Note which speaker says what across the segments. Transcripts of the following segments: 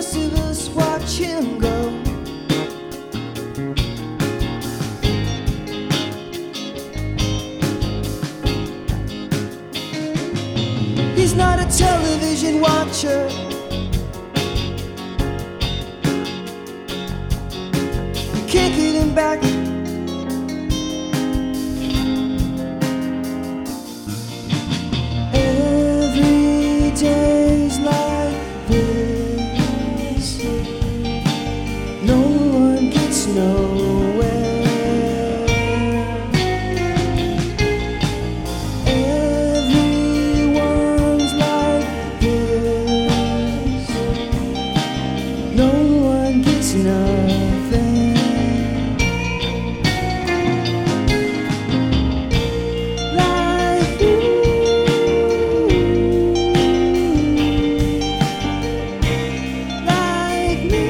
Speaker 1: most of us watch him go. He's not a television watcher. You can't get him back. Every day's like this. No one gets nowhere. Everyone's like this. No one gets nothing. Like you. Like me.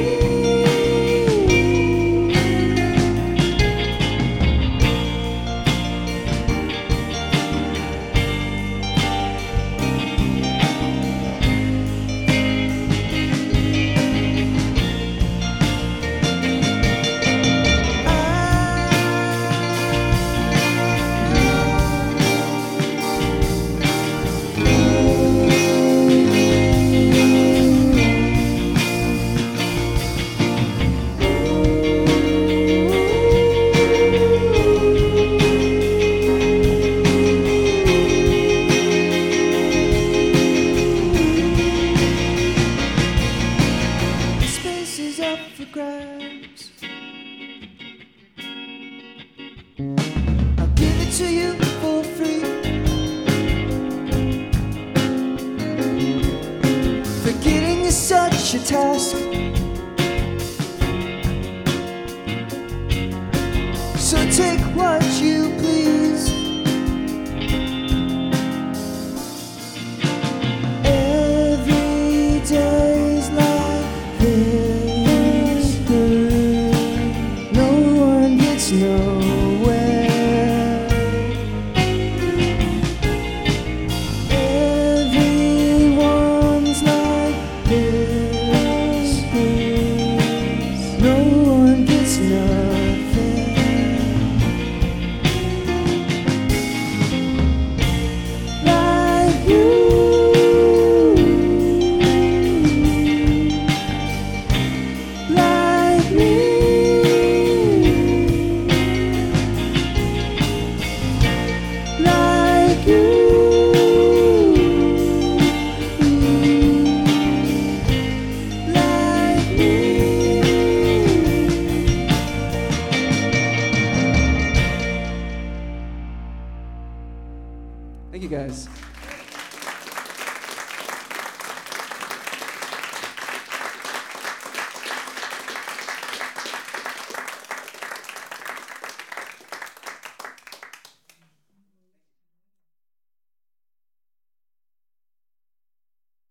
Speaker 1: Space is up for grabs. I'll give it to you for free. Forgetting is such a task.